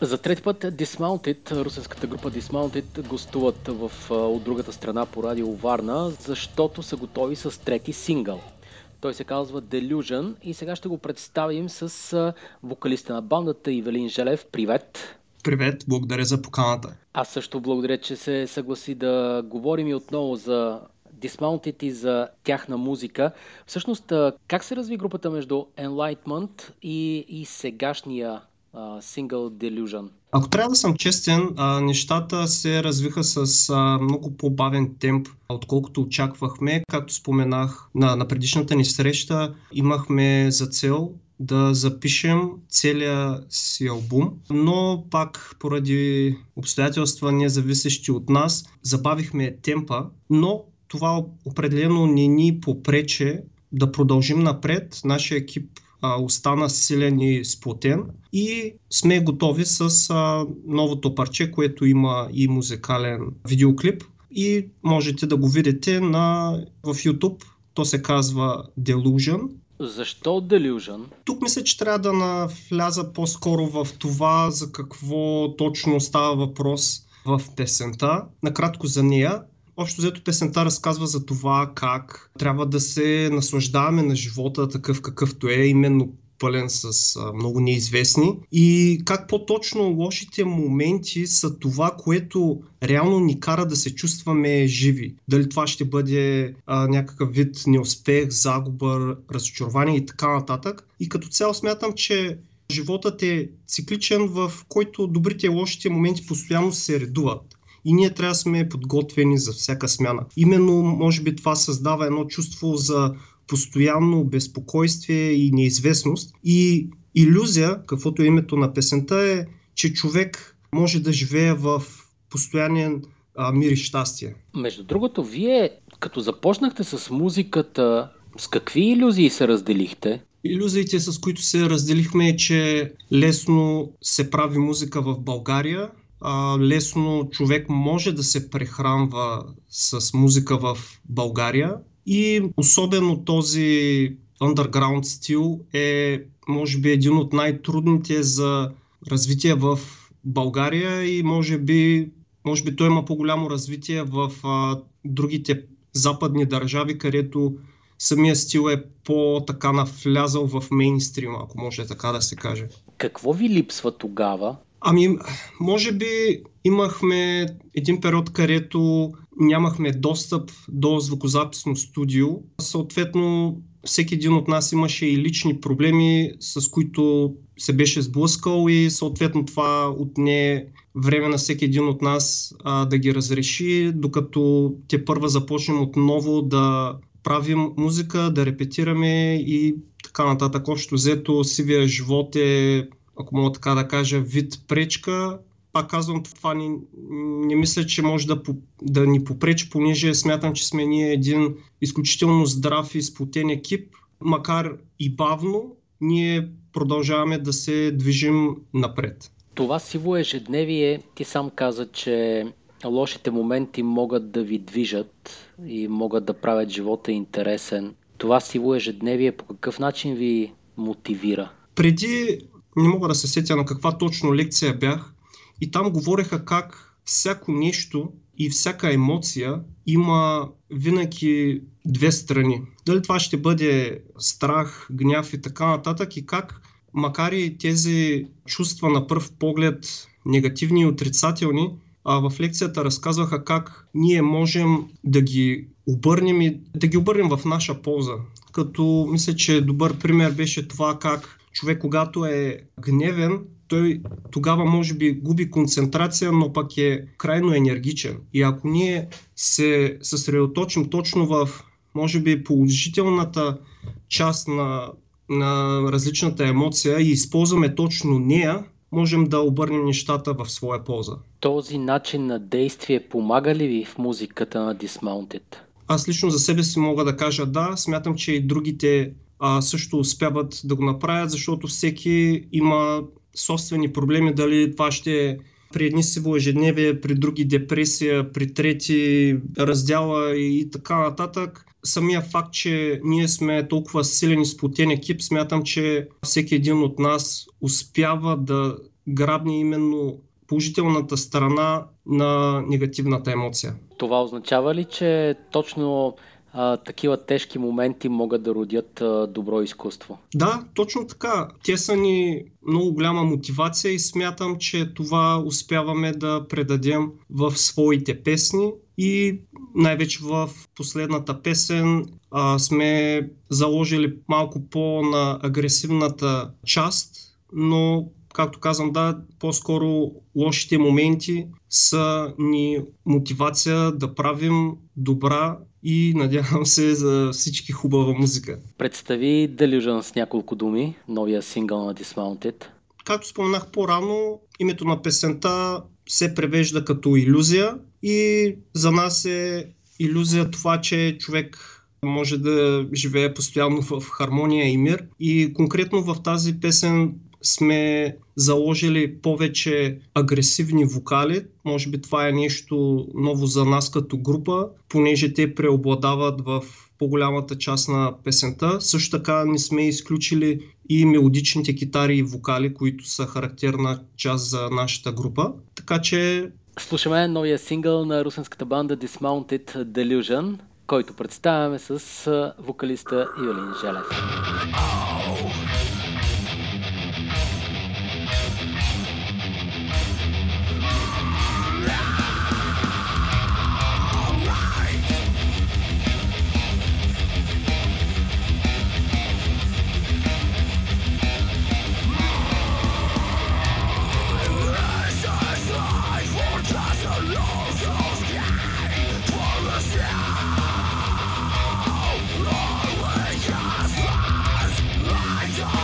За трети път Dismounted, русенската група Dismounted, гостуват от другата страна по радио Варна, защото са готови с трети сингъл. Той се казва Delusion и сега ще го представим с вокалиста на бандата Ивелин Желев. Привет! Привет, благодаря за поканата. Аз също благодаря, че се съгласи да говорим и отново за Dismounted и за тяхна музика. Всъщност, как се разви групата между Enlightenment и сегашния сингъл Delusion? Ако трябва да съм честен, нещата се развиха с много по-бавен темп, отколкото очаквахме. Както споменах на предишната ни среща, имахме за цел да запишем целия си албум, но пак поради обстоятелства независещи от нас, забавихме темпа, но това определено не ни попрече да продължим напред. Нашия екип остана силен и сплотен и сме готови с новото парче, което има и музикален видеоклип и можете да го видите в YouTube. То се казва Delusion. Защо Delusion? Тук мисля, че трябва да навляза по-скоро в това за какво точно става въпрос в песента. Накратко за нея. Общо взето песента разказва за това как трябва да се наслаждаваме на живота такъв какъвто е, именно пълен с много неизвестни и как по-точно лошите моменти са това, което реално ни кара да се чувстваме живи. Дали това ще бъде някакъв вид неуспех, загуба, разочарование и така нататък. И като цяло смятам, че животът е цикличен, в който добрите и лошите моменти постоянно се редуват. И ние трябва да сме подготвени за всяка смяна. Именно, може би, това създава едно чувство за постоянно безпокойствие и неизвестност. И илюзия, каквото е името на песента, е, че човек може да живее в постоянен мир и щастие. Между другото, вие като започнахте с музиката, с какви илюзии се разделихте? Илюзиите, с които се разделихме, е, че лесно се прави музика в България. Лесно човек може да се прехранва с музика в България и особено този underground стил е може би един от най-трудните за развитие в България и може би той има по-голямо развитие в другите западни държави, където самия стил е по-така навлязал в мейнстрима, ако може така да се каже. Какво ви липсва тогава? Може би имахме един период, където нямахме достъп до звукозаписно студио. Съответно, всеки един от нас имаше и лични проблеми, с които се беше сблъскал и съответно това отне време на всеки един от нас да ги разреши, докато тепърва започнем отново да правим музика, да репетираме и така нататък. Общо взето сивия живот е, ако мога така да кажа, вид пречка. Пак казвам, това не мисля, че може да ни попречи, понеже смятам, че сме ние един изключително здрав и сплотен екип. Макар и бавно, ние продължаваме да се движим напред. Това сиво ежедневие, ти сам каза, че лошите моменти могат да ви движат и могат да правят живота интересен. Това сиво ежедневие по какъв начин ви мотивира? Преди не мога да се сетя на каква точно лекция бях и там говореха как всяко нещо и всяка емоция има винаги две страни. Дали това ще бъде страх, гняв и така нататък и как макар и тези чувства на пръв поглед негативни и отрицателни, в лекцията разказваха как ние можем да ги обърнем в наша полза. Като мисля, че добър пример беше това как човек, когато е гневен, той тогава може би губи концентрация, но пък е крайно енергичен. И ако ние се съсредоточим точно в, може би, положителната част на различната емоция и използваме точно нея, можем да обърнем нещата в своя полза. Този начин на действие помага ли ви в музиката на Dismounted? Аз лично за себе си мога да кажа да, смятам, че и другите също успяват да го направят, защото всеки има собствени проблеми, дали това ще е при едни сиво ежедневие, при други депресия, при трети раздяла и така нататък. Самия факт, че ние сме толкова силен и сплотен екип, смятам, че всеки един от нас успява грабне именно положителната страна на негативната емоция. Това означава ли, че точно такива тежки моменти могат да родят добро изкуство? Да, точно така. Те са ни много голяма мотивация и смятам, че това успяваме да предадем в своите песни и най-вече в последната песен сме заложили малко по-на агресивната част, но както казвам, да, по-скоро лошите моменти са ни мотивация да правим добра и надявам се за всички хубава музика. Представи Delusion с няколко думи, новия сингъл на Dismounted. Както споменах по-рано, името на песента се превежда като илюзия и за нас е илюзия това, че човек може да живее постоянно в хармония и мир. И конкретно в тази песен сме заложили повече агресивни вокали. Може би това е нещо ново за нас като група, понеже те преобладават в по-голямата част на песента. Също така не сме изключили и мелодичните китари и вокали, които са характерна част за нашата група. Така че... Слушаме новия сингъл на русенската банда Dismounted Delusion, който представяме с вокалиста Юлин Желев. Like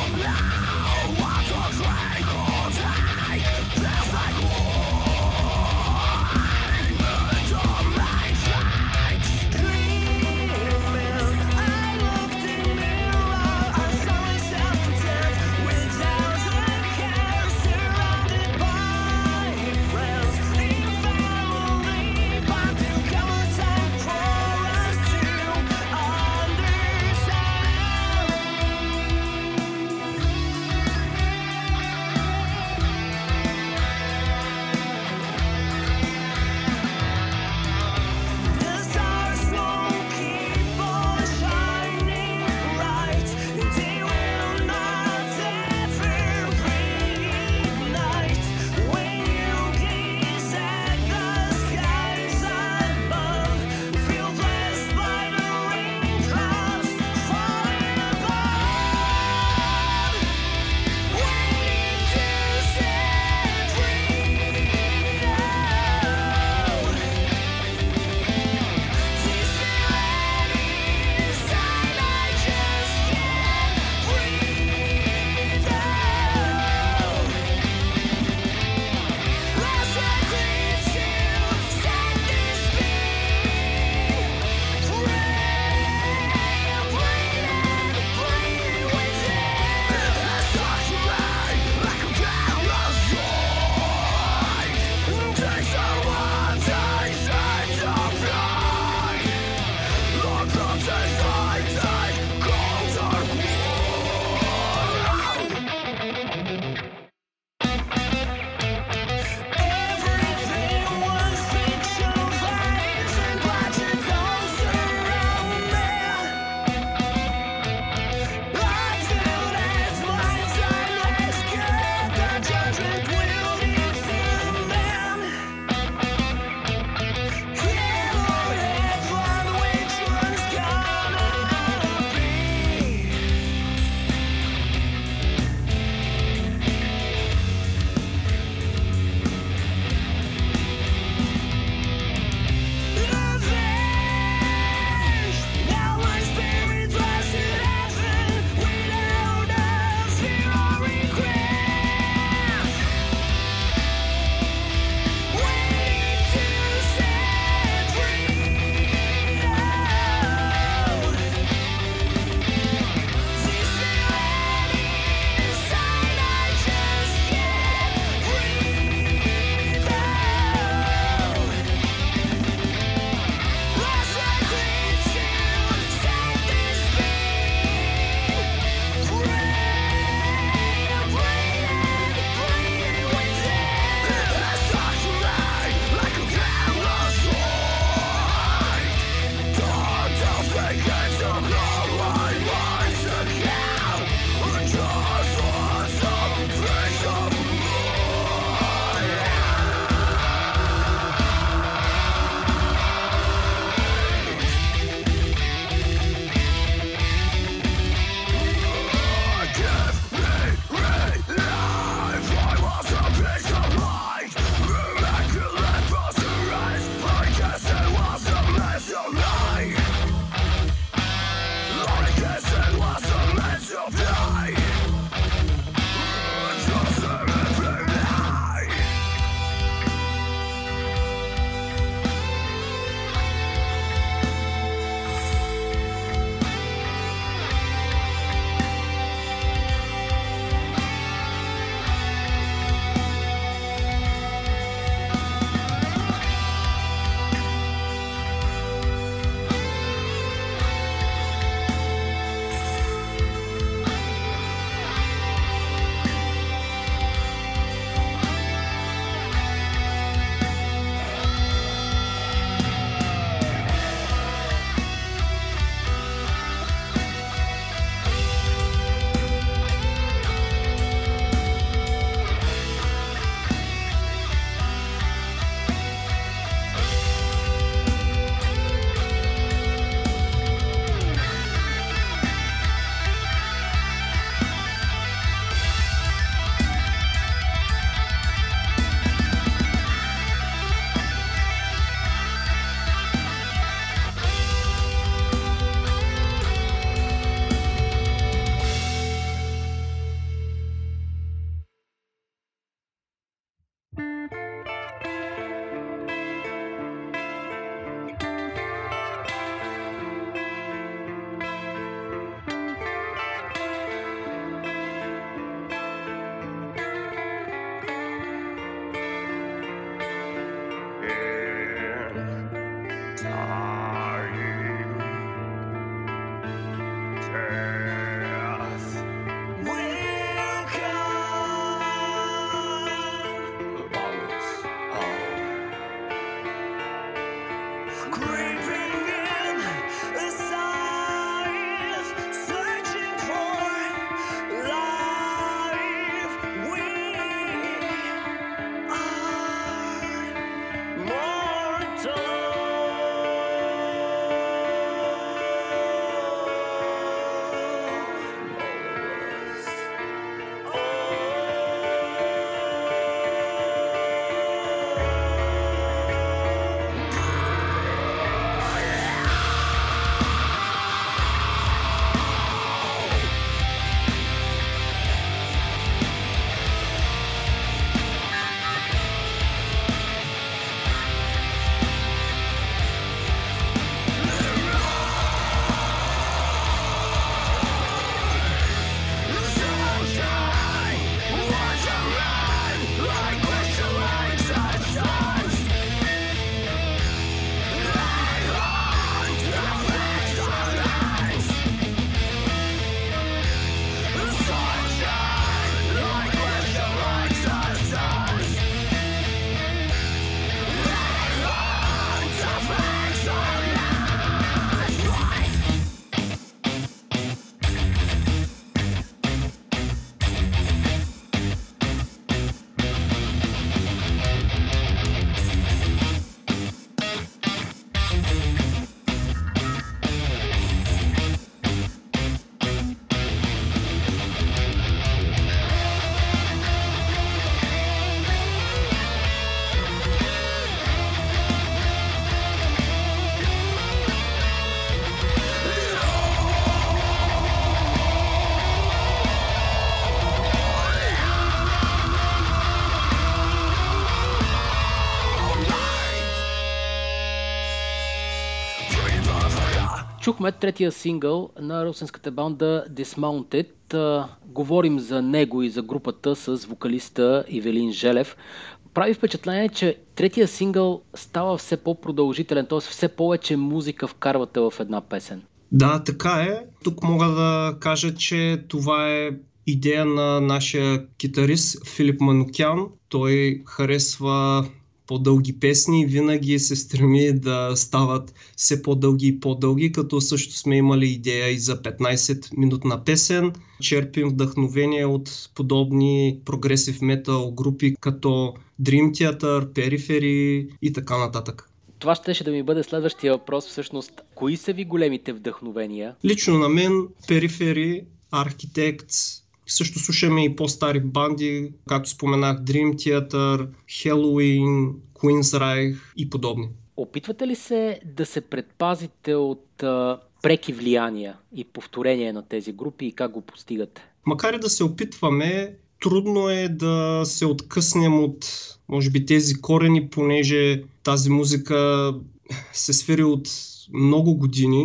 Чухме третия сингъл на русенската банда Dismounted. Говорим за него и за групата с вокалиста Ивелин Желев. Прави впечатление, че третия сингъл става все по-продължителен, т.е. все повече музика вкарвате в една песен. Да, така е. Тук мога да кажа, че това е идея на нашия китарист Филип Манукян. Той харесва по-дълги песни и винаги се стреми да стават все по-дълги и по-дълги, като също сме имали идея и за 15-минутна песен. Черпим вдъхновение от подобни прогресив метал групи като Dream Theater, Periphery и така нататък. Това щеше да ми бъде следващия въпрос всъщност. Кои са ви големите вдъхновения? Лично на мен Periphery, Architects, също слушаме и по-стари банди, както споменах, Dream Theater, Halloween, Queensryche и подобни. Опитвате ли се да се предпазите от преки влияния и повторения на тези групи и как го постигате? Макар и да се опитваме, трудно е да се откъснем от, може би, тези корени, понеже тази музика се свири от много години,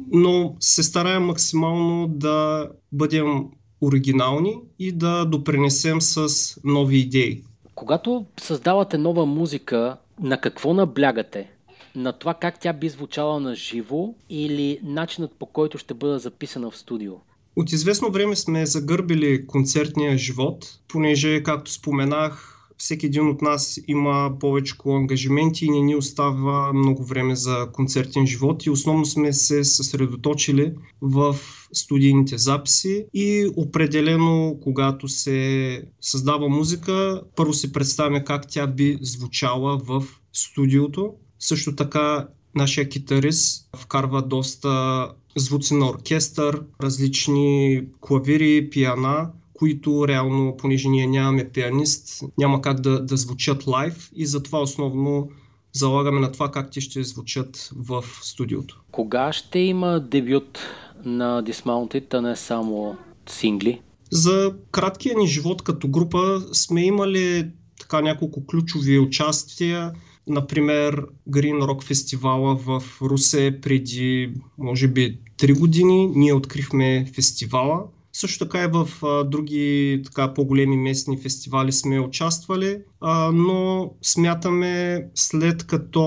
но се стараем максимално да бъдем оригинални и да допринесем с нови идеи. Когато създавате нова музика, на какво наблягате? На това как тя би звучала на живо или начинът, по който ще бъде записана в студио? От известно време сме загърбили концертния живот, понеже, както споменах, всеки един от нас има повече ангажименти и не ни остава много време за концертен живот и основно сме се съсредоточили в студийните записи и определено, когато се създава музика, първо се представяме как тя би звучала в студиото. Също така нашия китарист вкарва доста звуци на оркестър, различни клавири, пиана, които реално, понеже ние нямаме пианист, няма как да звучат лайв и затова основно залагаме на това как те ще звучат в студиото. Кога ще има дебют на Dismounted, а не само сингли? За краткия ни живот като група сме имали така няколко ключови участия. Например, Green Rock фестивала в Русе преди, може би, 3 години. Ние открихме фестивала. Също така и в други така по-големи местни фестивали сме участвали, но смятаме след като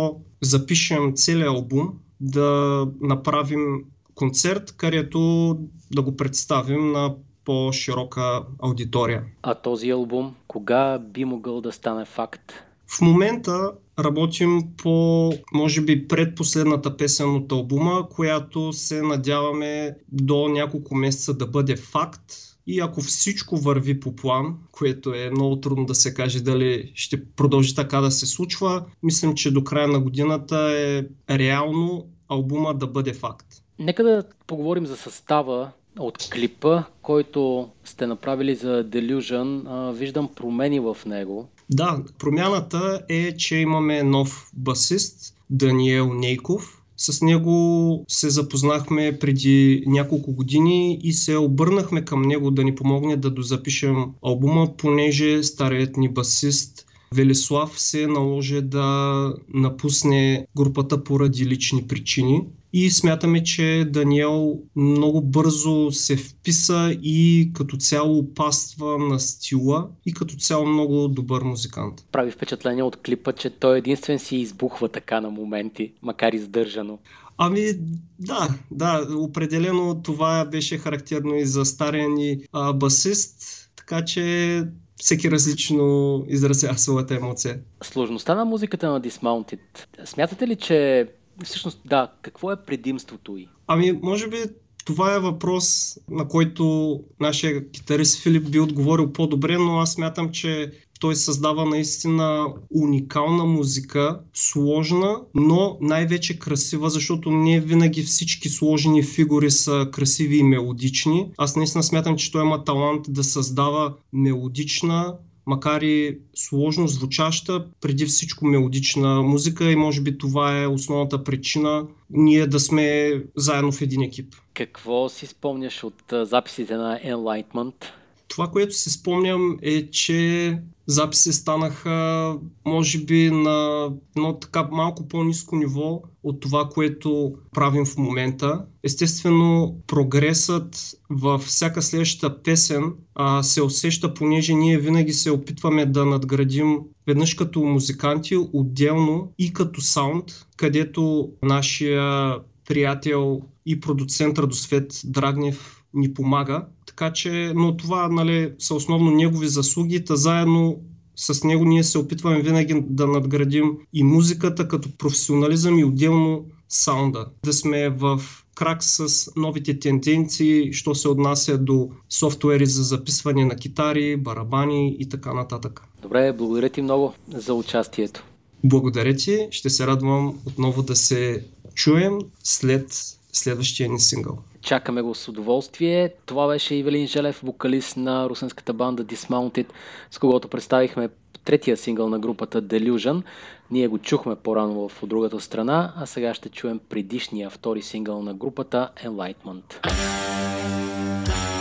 запишем целия албум, да направим концерт, където да го представим на по-широка аудитория. А този албум кога би могъл да стане факт? В момента работим по, може би, предпоследната песен от албума, която се надяваме до няколко месеца да бъде факт. И ако всичко върви по план, което е много трудно да се каже дали ще продължи така да се случва, мислим, че до края на годината е реално албума да бъде факт. Нека да поговорим за състава от клипа, който сте направили за Delusion. Виждам промени в него. Да, промяната е, че имаме нов басист, Даниел Нейков. С него се запознахме преди няколко години и се обърнахме към него да ни помогне да дозапишем албума, понеже старият ни басист Велислав се наложи да напусне групата поради лични причини. И смятаме, че Даниел много бързо се вписа и като цяло паства на стила и като цяло много добър музикант. Прави впечатление от клипа, че той единствен си избухва така на моменти, макар и сдържано. Да, определено това беше характерно и за стария ни басист, така че всеки различно изразява своята емоция. Сложността на музиката на Dismounted. Смятате ли, че всъщност, да, какво е предимството й? Може би това е въпрос, на който нашия китарист Филип би отговорил по-добре, но аз смятам, че той създава наистина уникална музика, сложна, но най-вече красива, защото не винаги всички сложени фигури са красиви и мелодични. Аз наистина смятам, че той има талант да създава мелодична, макар и сложно звучаща, преди всичко мелодична музика и може би това е основната причина ние да сме заедно в един екип. Какво си спомняш от записите на Enlightenment? Това, което си спомням е, че записи станаха може би на едно така малко по-ниско ниво от това, което правим в момента. Естествено, прогресът във всяка следваща песен се усеща, понеже ние винаги се опитваме да надградим веднъж като музиканти, отделно и като саунд, където нашия приятел и продуцент Радосвет Драгнев ни помага. Така че, но това са основно негови заслуги, заедно с него ние се опитваме винаги да надградим и музиката като професионализъм и отделно саунда. Да сме в крак с новите тенденции, що се отнася до софтуери за записване на китари, барабани и така нататък. Добре, благодаря ти много за участието. Благодаря ти, ще се радвам отново да се чуем след следващия ни сингъл. Чакаме го с удоволствие. Това беше Ивелин Желев, вокалист на русенската банда Dismounted, с когото представихме третия сингъл на групата Delusion. Ние го чухме по-рано в другата страна, а сега ще чуем предишния втори сингъл на групата Enlightenment.